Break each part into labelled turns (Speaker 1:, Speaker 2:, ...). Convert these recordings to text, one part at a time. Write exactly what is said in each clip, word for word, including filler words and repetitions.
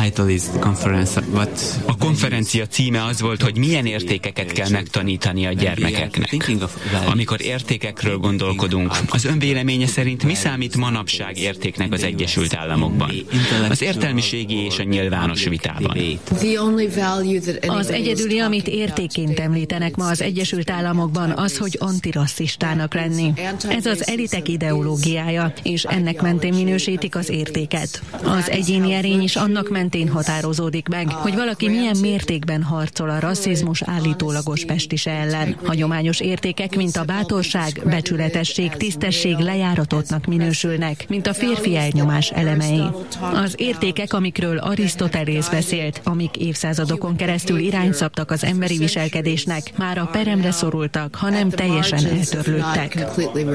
Speaker 1: A konferencia címe az volt, hogy milyen értékeket kell megtanítani a gyermekeknek. Amikor értékekről gondolkodunk, az önvéleménye szerint mi számít manapság értéknek az Egyesült Államokban? Az értelmiségi és a nyilvános vitában.
Speaker 2: Az egyedüli, amit értékként említenek ma az Egyesült Államokban, az, hogy antirasszistának lenni. Ez az elitek ideológiája, és ennek mentén minősítik az értéket. Az egyéni erény is annak mentén határozódik meg, hogy valaki milyen mértékben harcol a rasszizmus állítólagos pestise ellen. Hagyományos értékek, mint a bátorság, becsületesség, tisztesség lejáratottnak minősülnek, mint a férfi elnyomás elemei. Az értékek, amikről Arisztotelész beszélt, amik évszázadokon keresztül irányt szabtak az emberi viselkedésnek, már a peremre szorultak, hanem teljesen eltörlődtek.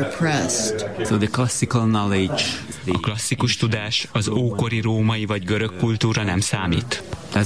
Speaker 1: A klasszikus tudás, az ókori római vagy görög kultúra nem számít.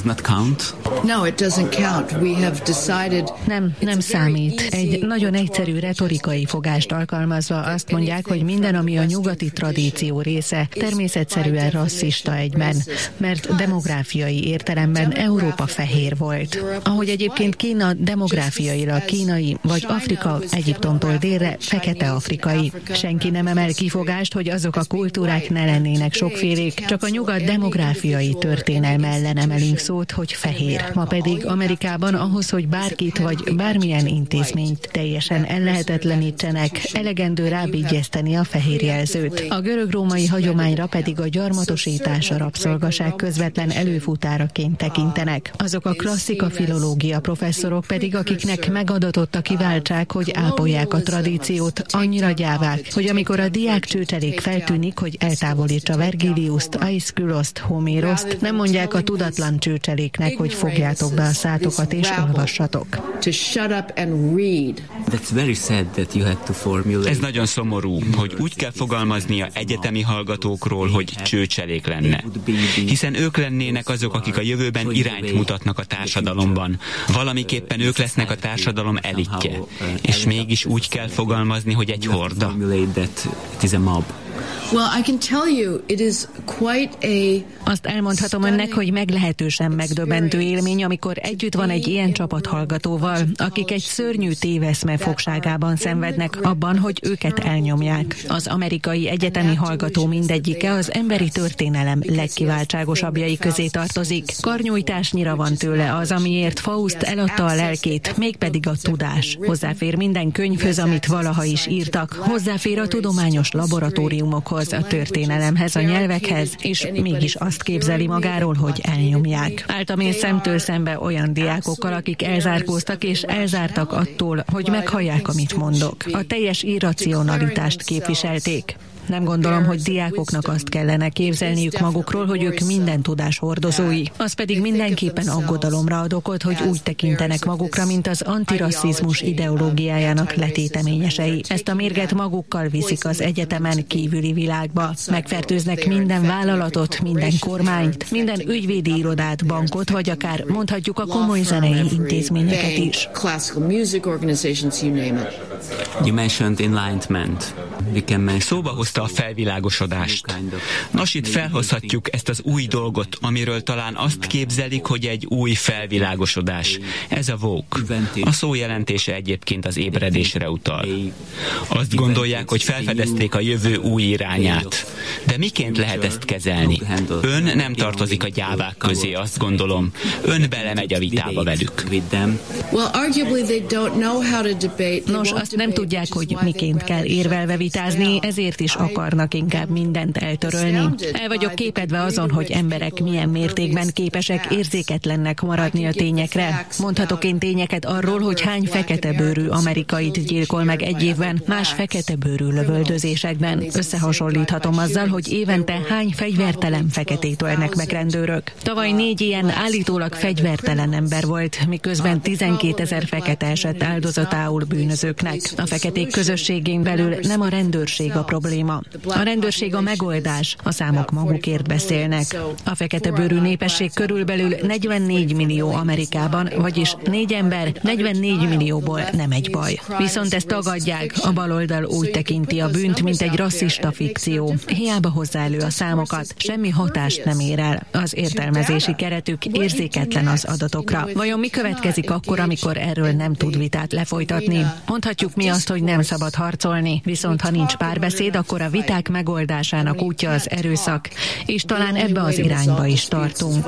Speaker 2: Nem, nem számít. Egy nagyon egyszerű retorikai fogást alkalmazva azt mondják, hogy minden, ami a nyugati tradíció része, természetszerűen rasszista egyben, mert demográfiai értelemben Európa fehér volt. Ahogy egyébként Kína demográfiailag kínai, vagy Afrika Egyiptomtól délre fekete afrikai. Senki nem emel kifogást, hogy azok a kultúrák ne lennének sokfélék, csak a nyugat demográfiai történelme ellen emelünk szót, hogy fehér. Ma pedig Amerikában ahhoz, hogy bárkit vagy bármilyen intézményt teljesen ellehetetlenítsenek, elegendő rábígyeszteni a fehér jelzőt. A görög-római hagyományra pedig a gyarmatosítás, a rabszolgaság közvetlen előfutáraként tekintenek. Azok a klasszika filológia professzorok pedig, akiknek megadatott a kiváltság, hogy ápolják a tradíciót, annyira gyávák, hogy amikor a diák csőcselék feltűnik, hogy eltávolítsa Vergiliuszt, Aiszküloszt, Homéroszt, nem mondják a tudatlan csőcseléknek, hogy fogjátok be a szátokat és olvassatok.
Speaker 1: Ez nagyon szomorú, hogy úgy kell fogalmaznia egyetemi hallgatókról, hogy csőcselék lenne. Hiszen ők lennének azok, akik a jövőben irányt mutatnak a társadalomban. Valamiképpen ők lesznek a társadalom elitje. És mégis úgy kell fogalmazni, hogy egy horda.
Speaker 2: Azt elmondhatom önnek, hogy meglehetősen megdöbbentő élmény, amikor együtt van egy ilyen csapat hallgatóval, akik egy szörnyű téveszme fogságában szenvednek abban, hogy őket elnyomják. Az amerikai egyetemi hallgató mindegyike az emberi történelem legkiváltságosabbjai közé tartozik. Karnyújtásnyira van tőle az, amiért Faust eladta a lelkét, mégpedig a tudás. Hozzáfér minden könyvhöz, amit valaha is írtak, hozzáfér a tudományos laboratóriumokhoz, a történelemhez, a nyelvekhez, és mégis azt képzeli magáról, hogy elnyomják. Álltam én szemtől szembe olyan diákokkal, akik elzárkóztak és elzártak attól, hogy meghallják, amit mondok. A teljes irracionalitást képviselték. Nem gondolom, hogy diákoknak azt kellene képzelniük magukról, hogy ők minden tudás hordozói. Az pedig mindenképpen aggodalomra ad okot, hogy úgy tekintenek magukra, mint az antirasszizmus ideológiájának letéteményesei. Ezt a mérget magukkal viszik az egyetemen kívüli világba. Megfertőznek minden vállalatot, minden kormányt, minden ügyvédi irodát, bankot, vagy akár mondhatjuk a komoly zenei intézményeket is.
Speaker 1: You mentioned enlightenment. Szóba hozta a felvilágosodást. Nos, itt felhozhatjuk ezt az új dolgot, amiről talán azt képzelik, hogy egy új felvilágosodás. Ez a woke. A szó jelentése egyébként az ébredésre utal. Azt gondolják, hogy felfedezték a jövő új irányát. De miként lehet ezt kezelni? Ön nem tartozik a gyávák közé, azt gondolom. Ön belemegy a vitába velük.
Speaker 2: Nos, azt nem tudják, hogy miként kell érvelve vitázni, ezért is akarnak inkább mindent eltörölni. El vagyok képedve azon, hogy emberek milyen mértékben képesek érzéketlennek maradni a tényekre. Mondhatok én tényeket arról, hogy hány feketebőrű amerikait gyilkol meg egy évben más feketebőrű lövöldözésekben. Összehasonlíthatom azzal, hogy évente hány fegyvertelen feketét ölnek meg rendőrök. Tavaly négy ilyen állítólag fegyvertelen ember volt, miközben tizenkétezer fekete esett áldozatául bűnözőknek. A feketék közösségén belül nem a rendőrség a probléma. A rendőrség a megoldás, a számok magukért beszélnek. A feketebőrű népesség körülbelül negyvennégy millió Amerikában, vagyis négy ember negyvennégy millióból nem egy baj. Viszont ezt tagadják, a baloldal úgy tekinti a bűnt, mint egy rasszista fikció. Hiába hozzá elő a számokat, semmi hatást nem ér el. Az értelmezési keretük érzéketlen az adatokra. Vajon mi következik akkor, amikor erről nem tud vitát lefolytatni? Mondhatjuk mi azt, hogy nem szabad harcolni, viszont ha nincs párbeszéd, akkor a viták megoldásának útja az erőszak, és talán ebbe az irányba is tartunk.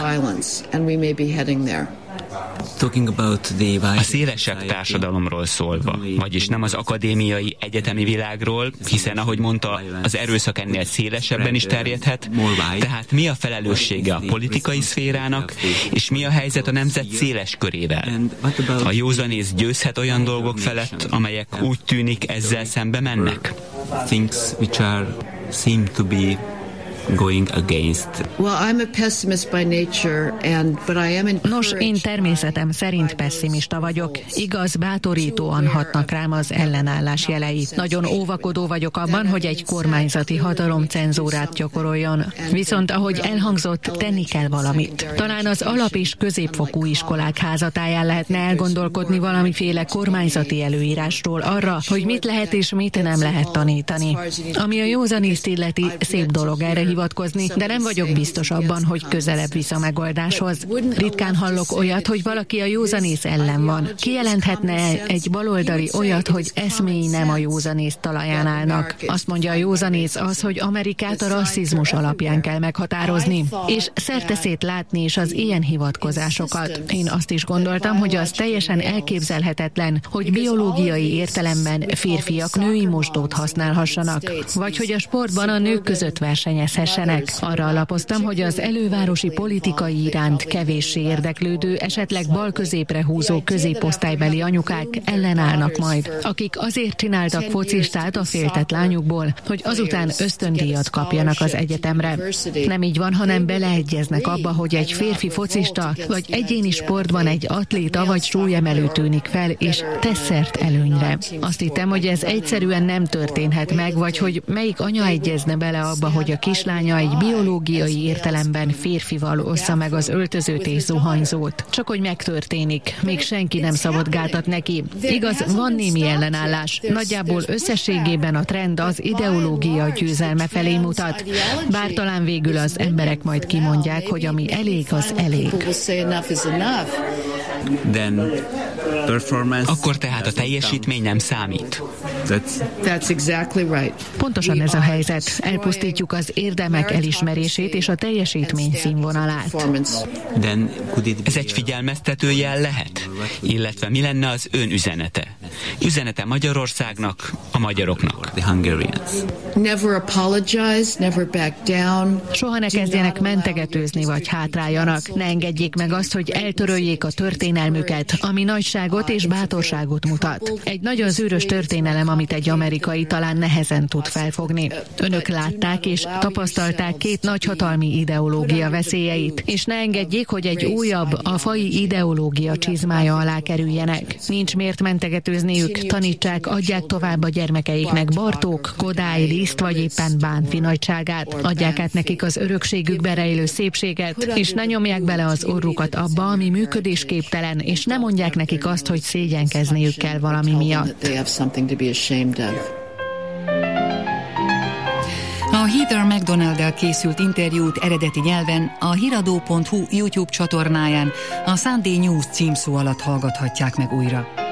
Speaker 1: A szélesebb társadalomról szólva, vagyis nem az akadémiai, egyetemi világról, hiszen ahogy mondta, az erőszak ennél szélesebben is terjedhet, tehát mi a felelőssége a politikai szférának, és mi a helyzet a nemzet széles körével? A józanész győzhet olyan dolgok felett, amelyek úgy tűnik ezzel szembe mennek?
Speaker 3: Things which are seem to be going against.
Speaker 4: Well, I'm a pessimist by nature, and but I am encouraged.
Speaker 2: Nos, én természetem szerint pessimista vagyok. Igaz, bátorítóan hatnak rám az ellenállás jelei. Nagyon óvakodó vagyok abban, hogy egy kormányzati hatalom cenzúrát gyakoroljon. Viszont, ahogy elhangzott, tenni kell valamit. Talán az alap- és középfokú iskolák házatáján lehetne elgondolkodni valamiféle kormányzati előírásról arra, hogy mit lehet és mit nem lehet tanítani. Ami a józanészt illeti, szép dolog erre hivatkozni, de nem vagyok biztos abban, hogy közelebb visz a megoldáshoz. Ritkán hallok olyat, hogy valaki a józanész ellen van. Kijelenthetne egy baloldali olyat, hogy eszmény nem a józanész talaján állnak. Azt mondja a józanész az, hogy Amerikát a rasszizmus alapján kell meghatározni, és szerteszét látni is az ilyen hivatkozásokat. Én azt is gondoltam, hogy az teljesen elképzelhetetlen, hogy biológiai értelemben férfiak női mosdót használhassanak, vagy hogy a sportban a nők között versenyezhessenek. Arra alapoztam, hogy az elővárosi politikai iránt kevéssé érdeklődő, esetleg balközépre húzó középosztálybeli anyukák ellenállnak majd, akik azért csináltak focistát a féltett lányukból, hogy azután ösztöndíjat kapjanak az egyetemre. Nem így van, hanem beleegyeznek abba, hogy egy férfi focista, vagy egyéni sportban egy atléta vagy súlyemelő tűnik fel, és tesz szert előnyre. Azt hittem, hogy ez egyszerűen nem történhet meg, vagy hogy melyik anya egyezne bele abba, hogy a kislánya egy biológiai értelemben férfival ossza meg az öltözőt és zuhanyzót. Csak hogy megtörténik, még senki nem szabad gátat neki. Igaz, van némi ellenállás. Nagyjából összességében a trend az ideológia győzelme felé mutat. Bár talán végül az emberek majd kimondják, hogy ami elég, az elég.
Speaker 3: Then performance.
Speaker 1: Akkor tehát a teljesítmény nem számít.
Speaker 3: That's,
Speaker 4: That's exactly right.
Speaker 2: Pontosan ez a helyzet. Elpusztítjuk az érdemek elismerését és a teljesítmény színvonalát.
Speaker 3: then could it be
Speaker 1: Ez egy figyelmeztető jel lehet? Illetve mi lenne az ön üzenete? Üzenete Magyarországnak, a magyaroknak.
Speaker 3: the Hungarians?
Speaker 4: Never apologize, never back down.
Speaker 2: Soha ne kezdjenek mentegetőzni vagy hátráljanak. Ne engedjék meg azt, hogy eltöröljék a történelmüket, ami nagyságot és bátorságot mutat. Egy nagyon zűrös történelem, amit egy amerikai talán nehezen tud felfogni. Önök látták és tapasztalták két nagyhatalmi ideológia veszélyeit, és ne engedjék, hogy egy újabb, a faji ideológia csizmája alá kerüljenek. Nincs miért mentegetőzniük, tanítsák, adják tovább a gyermekeiknek Bartók, Kodály, Liszt vagy éppen Bánfi nagyságát. Adják át nekik az örökségükbe rejlő szépséget, és ne nyomják bele az orrukat abba, ami működésképtelen, és ne mondják nekik azt, hogy szégyenkezniük kell valami miatt.
Speaker 5: A Heather McDonald-del készült interjút eredeti nyelven a hiradó pont hu YouTube csatornáján a Sunday News címszó alatt hallgathatják meg újra.